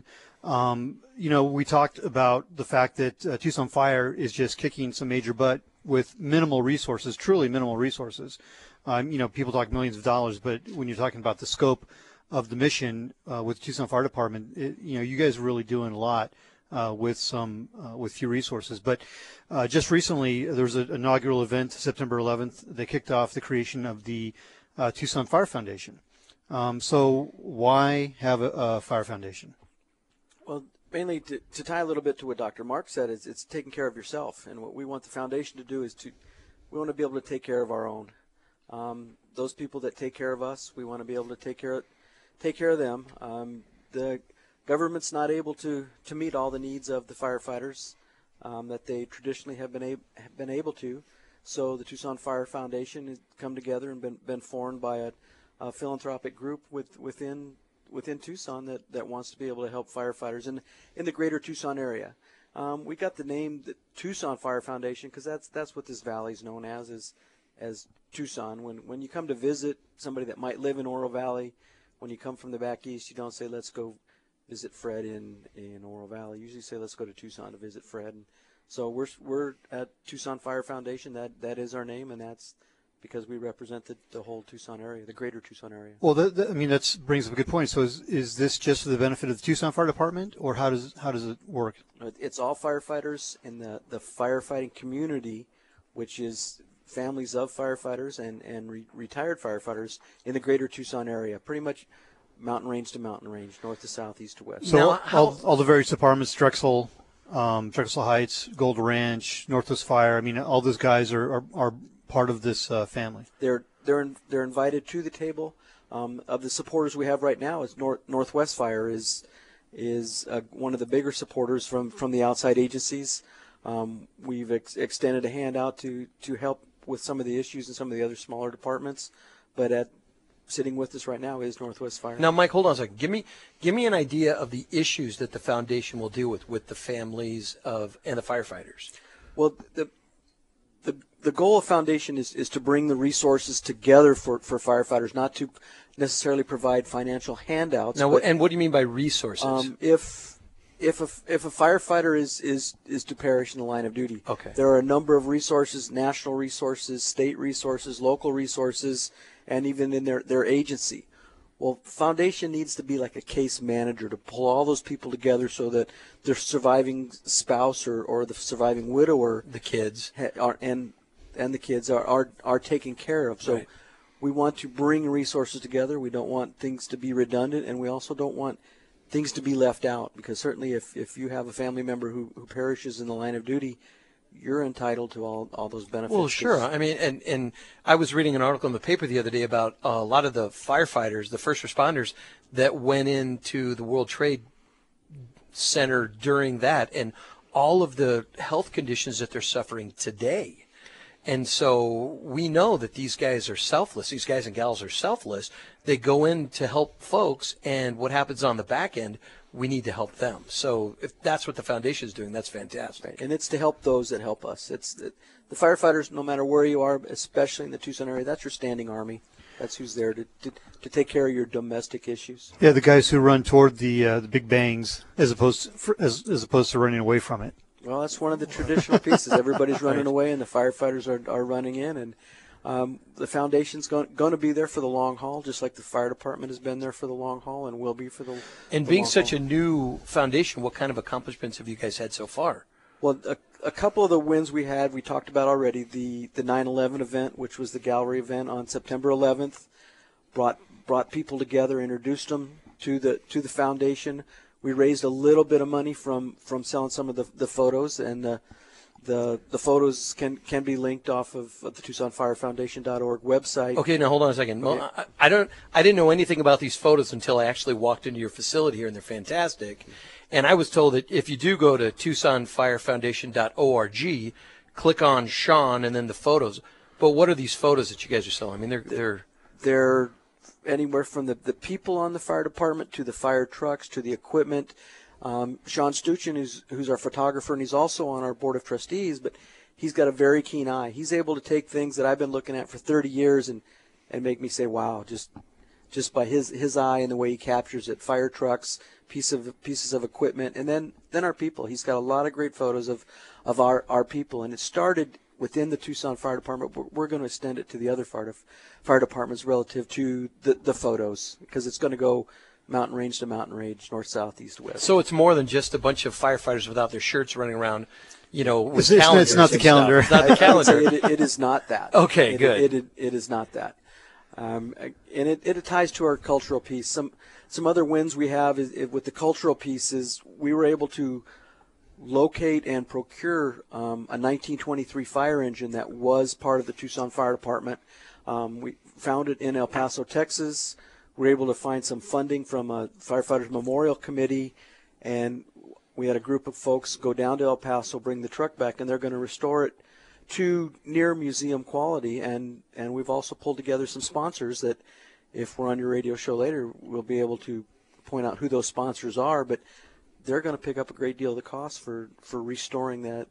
We talked about the fact that Tucson Fire is just kicking some major butt with minimal resources, truly minimal resources. People talk millions of dollars, but when you're talking about the scope of the mission with the Tucson Fire Department, you guys are really doing a lot. With few resources. But just recently, there was an inaugural event, September 11th. They kicked off the creation of the Tucson Fire Foundation. So why have a fire foundation?
Well, mainly to tie a little bit to what Dr. Mark said, it's taking care of yourself. And what we want the foundation to do is we want to be able to take care of our own. Those people that take care of us, we want to be able to take care of them. The government's not able to meet all the needs of the firefighters that they traditionally have been able to. So the Tucson Fire Foundation has come together and been formed by a philanthropic group within Tucson that wants to be able to help firefighters in the greater Tucson area. We got the name the Tucson Fire Foundation because that's what this valley is known as Tucson. When you come to visit somebody that might live in Oro Valley, when you come from the back east, you don't say let's go visit Fred in Oro Valley. Usually say let's go to Tucson to visit Fred. And so we're at Tucson Fire Foundation. That is our name, and that's because we represent the whole Tucson area, the greater Tucson area.
Well, that brings up a good point. So is this just for the benefit of the Tucson Fire Department, or how does it work?
It's all firefighters in the firefighting community, which is families of firefighters and retired firefighters in the greater Tucson area, pretty much mountain range to mountain range, north to south, east to west.
So all the various departments, Drexel Heights, Gold Ranch, Northwest Fire, I mean, all those guys are part of this family.
They're invited to the table. Of the supporters we have right now, is Northwest Fire is one of the bigger supporters from the outside agencies. We've extended a hand out to help with some of the issues in some of the other smaller departments, but sitting with us right now is Northwest Fire.
Now, Mike, hold on a second. Give me an idea of the issues that the foundation will deal with the families and the firefighters.
Well, the goal of foundation is to bring the resources together for firefighters, not to necessarily provide financial handouts.
Now, and what do you mean by resources?
If a firefighter is to perish in the line of duty,
okay,
there are a number of resources: national resources, state resources, local resources, and even in their agency. Well, foundation needs to be like a case manager to pull all those people together so that their surviving spouse or the surviving widower,
the kids,
and the kids are taken care of. So
right.
We want to bring resources together. We don't want things to be redundant, and we also don't want things to be left out, because certainly if you have a family member who perishes in the line of duty, you're entitled to all those benefits.
Well, sure. I mean, and I was reading an article in the paper the other day about a lot of the firefighters, the first responders that went into the World Trade Center during that, and all of the health conditions that they're suffering today. And so we know that these guys are selfless. These guys and gals are selfless. They go in to help folks, and what happens on the back end, we need to help them. So if that's what the foundation is doing, that's fantastic.
Right. And it's to help those that help us. It's the firefighters, no matter where you are, especially in the Tucson area, that's your standing army. That's who's there to take care of your domestic issues.
Yeah, the guys who run toward the big bangs as opposed to running away from it.
Well, that's one of the traditional pieces. Everybody's running away, and the firefighters are running in. And the foundation's going to be there for the long haul, just like the fire department has been there for the long haul and will be for the
And
the
being
long
such
haul.
a new foundation, what kind of accomplishments have you guys had so far?
Well, a couple of the wins we had, we talked about already. The 9/11 event, which was the gallery event on September 11th, brought people together, introduced them to the foundation. We raised a little bit of money from selling some of the photos, and the photos can be linked off of the TucsonFireFoundation.org website.
Okay, now hold on a second.
Okay.
Well, I didn't know anything about these photos until I actually walked into your facility here, and they're fantastic. And I was told that if you do go to TucsonFireFoundation.org, click on Sean and then the photos. But what are these photos that you guys are selling? I mean,
they're anywhere from the people on the fire department to the fire trucks to the equipment. Sean Stuchin, who's our photographer, and he's also on our board of trustees, but he's got a very keen eye. He's able to take things that I've been looking at for 30 years and make me say, wow, just by his eye and the way he captures it. Fire trucks, pieces of equipment, and then our people. He's got a lot of great photos of our people, and it started within the Tucson Fire Department. We're going to extend it to the other fire departments relative to the photos, because it's going to go mountain range to mountain range, north, south, east, west.
So it's more than just a bunch of firefighters without their shirts running around, with
it's
calendars.
not the
and
calendar.
stuff. It's not the calendar.
It is not that.
Okay, good.
It is not that. And it ties to our cultural piece. Some other wins we have is with the cultural pieces. We were able to locate and procure a 1923 fire engine that was part of the Tucson Fire Department. We found it in El Paso, Texas. We were able to find some funding from a Firefighters Memorial Committee, and we had a group of folks go down to El Paso, bring the truck back, and they're going to restore it to near museum quality. And we've also pulled together some sponsors that, if we're on your radio show later, we'll be able to point out who those sponsors are. But they're going to pick up a great deal of the cost for restoring that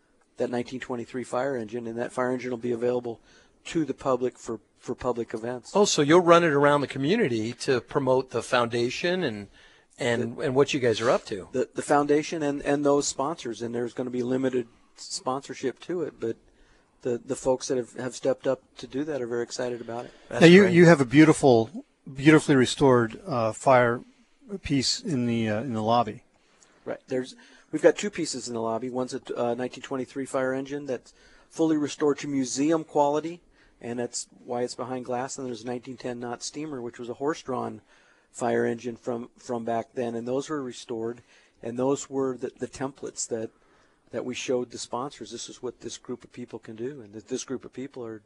1923 fire engine, and that fire engine will be available to the public for public events.
Oh, so you'll run it around the community to promote the foundation and what you guys are up to.
The foundation and those sponsors, and there's going to be limited sponsorship to it, but the folks that have stepped up to do that are very excited about it.
Now you have a beautifully restored fire piece in the lobby.
Right. We've got two pieces in the lobby. One's a 1923 fire engine that's fully restored to museum quality, and that's why it's behind glass. And there's a 1910 Knott steamer, which was a horse-drawn fire engine from back then, and those were restored, and those were the templates that we showed the sponsors. This is what this group of people can do, and this group of people are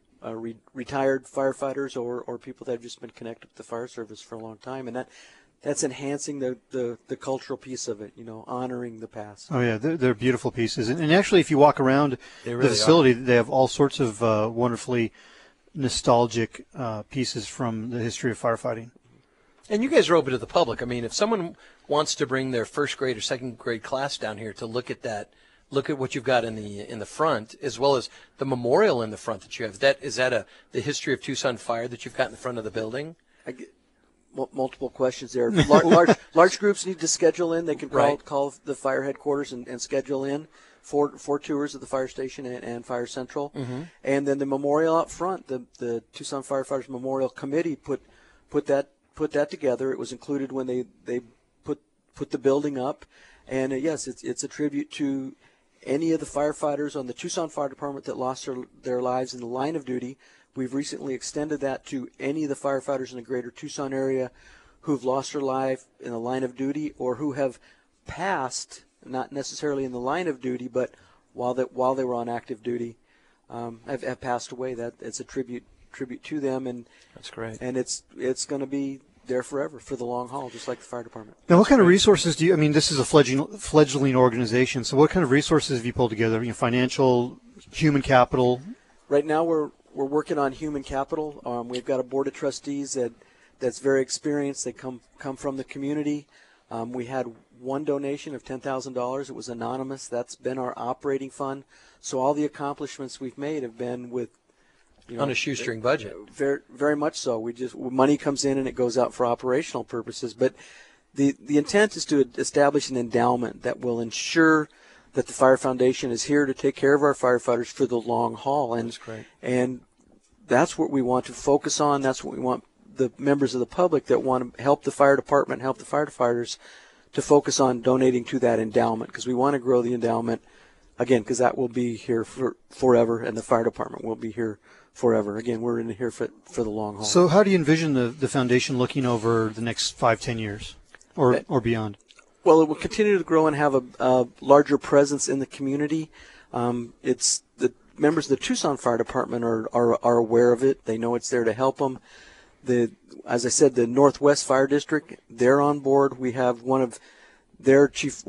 retired firefighters or people that have just been connected with the fire service for a long time, and that's enhancing the cultural piece of it, honoring the past.
Oh yeah, they're beautiful pieces, and actually, if you walk around the facility, they have all sorts of wonderfully nostalgic pieces from the history of firefighting.
And you guys are open to the public. I mean, if someone wants to bring their first grade or second grade class down here to look at that, look at what you've got in the front, as well as the memorial in the front that you have. Is that the history of Tucson Fire that you've got in the front of the building?
I get multiple questions there. Large groups need to schedule in. They can call the fire headquarters and schedule in for tours of the fire station and Fire Central.
Mm-hmm.
And then the memorial out front, the Tucson Firefighters Memorial Committee put that together. It was included when they put the building up, and yes, it's a tribute to any of the firefighters on the Tucson Fire Department that lost their lives in the line of duty. We've recently extended that to any of the firefighters in the greater Tucson area who've lost their life in the line of duty or who have passed, not necessarily in the line of duty, but while they were on active duty, have passed away. That it's a tribute to them, and
that's great.
And it's going to be there forever for the long haul, just like the fire department.
Now, what kind of resources do you? I mean, this is a fledgling organization. So, what kind of resources have you pulled together? Financial, human capital.
Right now, we're working on human capital. We've got a board of trustees that's very experienced. They come from the community. We had one donation of $10,000. It was anonymous. That's been our operating fund. So all the accomplishments we've made have been with
on a shoestring budget.
Very, very much so. Money comes in and it goes out for operational purposes. But the intent is to establish an endowment that will ensure that the Fire Foundation is here to take care of our firefighters for the long haul. And,
that's great.
And that's what we want to focus on. That's what we want the members of the public that want to help the fire department, help the firefighters, to focus on donating to that endowment, because we want to grow the endowment, again, because that will be here forever, and the fire department will be here forever. Again, we're in here for the long haul.
So how do you envision the foundation looking over the next 5-10 years or beyond?
Well, it will continue to grow and have a larger presence in the community. It's the members of the Tucson Fire Department are aware of it. They know it's there to help them. As I said, the Northwest Fire District, they're on board. We have one of their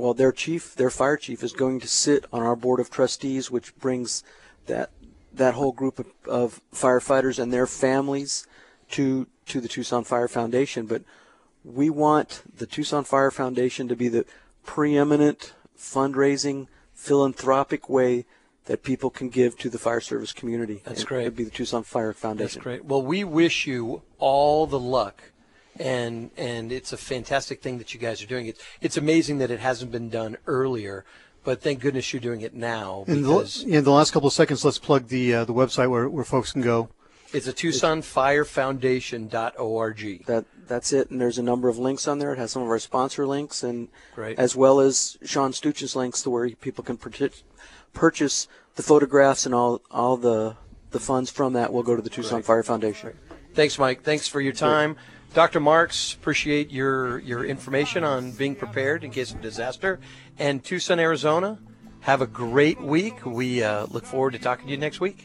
fire chief is going to sit on our board of trustees, which brings that whole group of firefighters and their families to the Tucson Fire Foundation. But we want the Tucson Fire Foundation to be the preeminent fundraising, philanthropic way that people can give to the fire service community.
That's great.
It would be the Tucson Fire Foundation.
That's great. Well, we wish you all the luck, and it's a fantastic thing that you guys are doing. It's amazing that it hasn't been done earlier, but thank goodness you're doing it now.
In the last couple of seconds, let's plug the website where folks can go.
It's a TucsonFireFoundation.org.
That's it, and there's a number of links on there. It has some of our sponsor links, and
great,
as well as Sean Stuch's links to where people can purchase the photographs, and all the funds from that will go to the Tucson Fire Foundation.
Right. Thanks, Mike. Thanks for your time. Dr. Marks, appreciate your information on being prepared in case of disaster. And Tucson, Arizona, have a great week. We look forward to talking to you next week.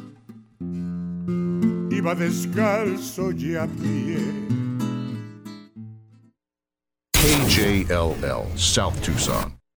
Iba descalzo y a pie.
KJLL, South Tucson.